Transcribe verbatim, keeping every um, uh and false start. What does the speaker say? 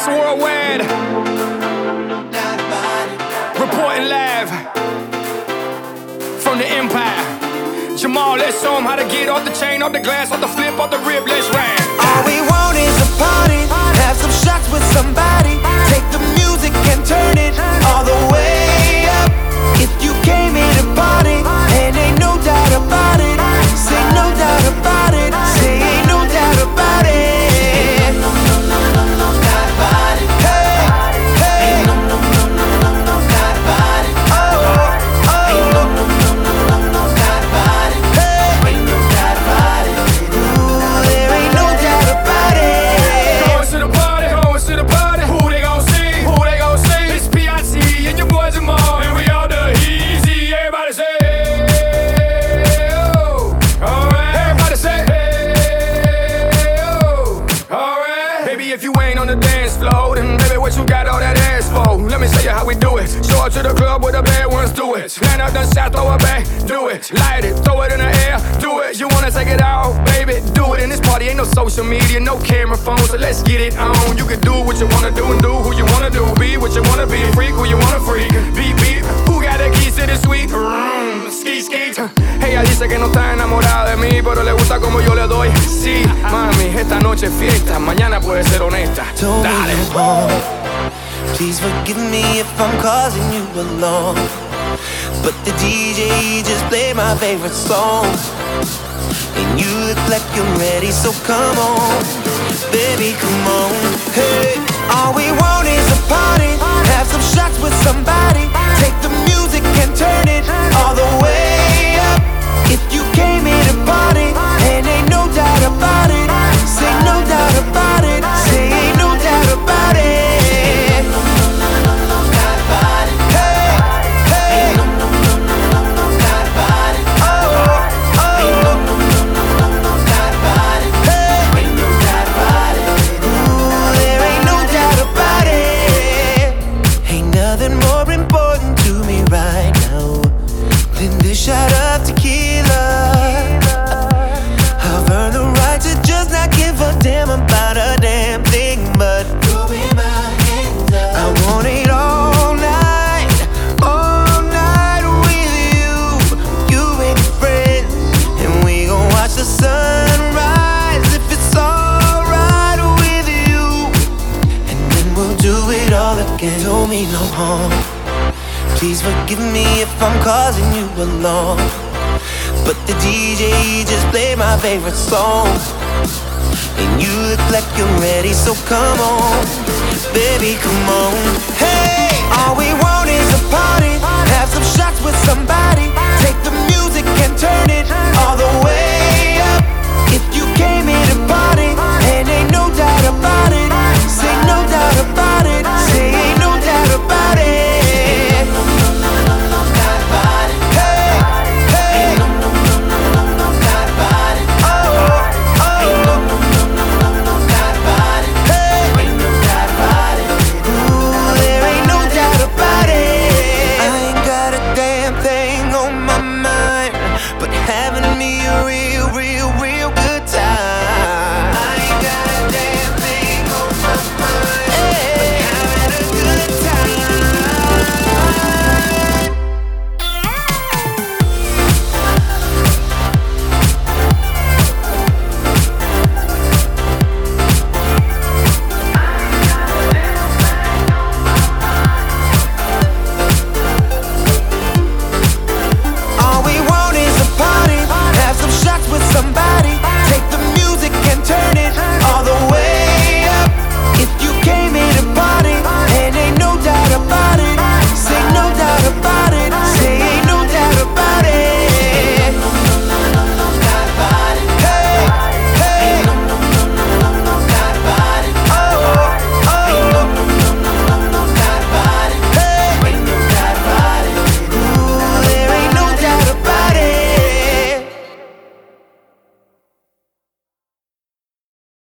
Worldwide, reporting live from the Empire. Jamal, let's show 'em how to get off the chain, off the glass, off the flip, off the rip, let's ride. All we want is a party, have some shots with somebody. Take the music and turn it all the way up. If you came here to party, and ain't no doubt about it. Say no doubt about it. Say ain't no doubt about it. No, no, no, no, no, doubt about it. Hey, hey. No, no, no, no, no, no, doubt about it. Oh, oh. Ain't no, no, no, no, no, no, doubt about it. Hey, ain't no doubt about it. Ooh, there ain't no doubt about it. Going to the party, going to the party. Who they gon' see? Who they gon' see? It's P I T and your boy Jamal, and we all the easy. Everybody say, hey, oh. All right. Everybody say, hey, oh. All right. Baby, if you ain't on the dance floor, then baby, what you got all that ass for? Let me show you how we do it. Show up to the club with the bad ones, do it. Line up the shot, throw it back, do it. Light it, throw it in the air, do it. You wanna take it out, baby, do it. In this party ain't no social media, no camera phone, so let's get it on. You can do what you wanna do and do who you wanna do. Be what you wanna be, freak who you wanna freak. Beep, beep, who got the keys to the suite? Mm, ski, ski. Ella dice que no está enamorada de mí, pero le gusta como yo le doy. Sí, mami, esta noche es fiesta, mañana puede ser honesta. Don't Dale. leave home. Please forgive me if I'm causing you alone, but the D J just played my favorite song, and you look like you're ready, so come on, baby, come on. Hey, all we want is a party, have some shots with somebody. Take the music and turn it all the way up. If you came here to party, and ain't no doubt about it. Say no doubt about it. Say ain't no doubt about it. Shot of tequila. I've earned the right to just not give a damn about a damn thing, but throwing my hands up. I want it all night, all night with you, you and your friends, and we gon' watch the sunrise if it's alright with you, and then we'll do it all again. Don't mean no harm. Please forgive me if I'm causing you along, but the D J just played my favorite song, and you look like you're ready, so come on, baby, come on. Hey, all we want is a party, have some shots with somebody. Take the music and turn it